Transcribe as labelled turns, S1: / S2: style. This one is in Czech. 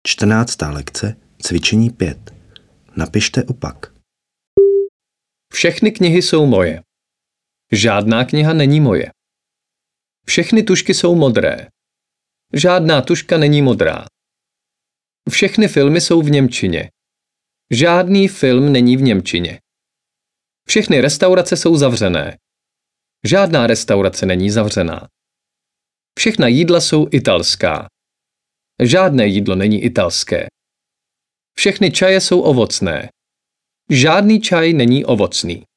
S1: 14. lekce, cvičení 5. Napište opak.
S2: Všechny knihy jsou moje. Žádná kniha není moje. Všechny tužky jsou modré. Žádná tužka není modrá. Všechny filmy jsou v němčině. Žádný film není v němčině. Všechny restaurace jsou zavřené. Žádná restaurace není zavřená. Všechna jídla jsou italská. Žádné jídlo není italské. Všechny čaje jsou ovocné. Žádný čaj není ovocný.